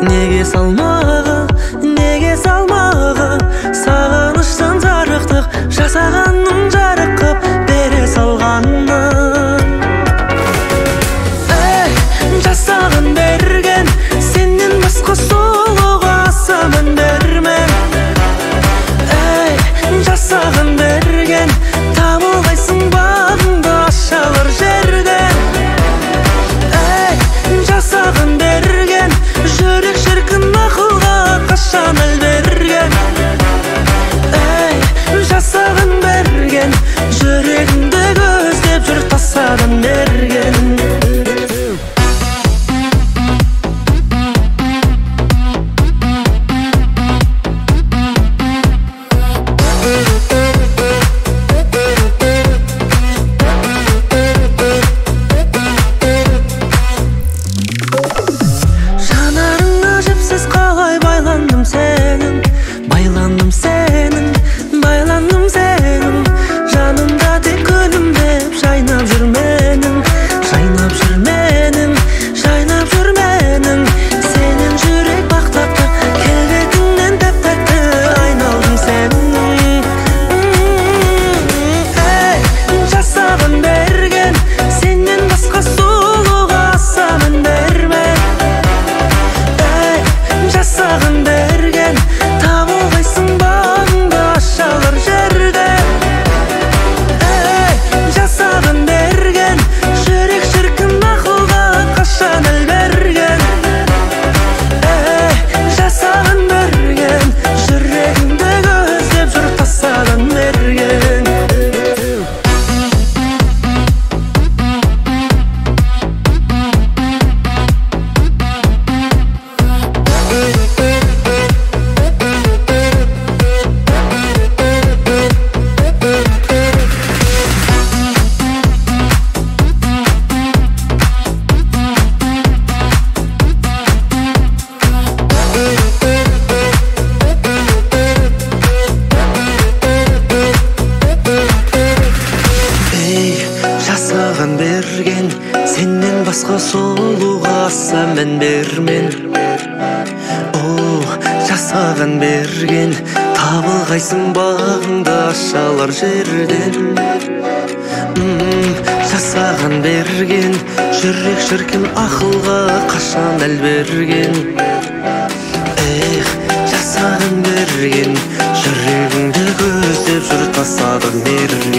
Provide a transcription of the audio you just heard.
Неге салмағы сағыныштан жарықтық жасағаным жарық қып бере салғаным. Жасағын берген сенен басқа сұлуға асамын бермен. Жасағын берген табылғайсың бағыңды ашалыр жерден. Жасағын берген жүрек шіркін ақылға қашан әл берген. Жасағын берген жүрегімді көздеп жүр тасадан берген. Жанымда тек күлімдеп жайнап жүр менің. Сенің жүрек бақтапты келбетіңнен тәп-тәтті айналдым сенің. Жасағын берген сенен басқа сұлуға асамын бермен. Жасағын берген табылғайсың бағыңды ашалыр жерден. Жасағын берген жүрек шіркін ақылға қашан әл берген. Жасағын берген жүрегімді көздеп жүр тасадан берген. Жасағын берген сенен басқа сұлуға асамын бермен. Жасағын берген табылғайсың бағыңды ашалар жерден. Жасағын берген жүрек шіркін ақылға қашан әл берген. Жасағын берген жүрегіңді көздеп жүр тасадан берген.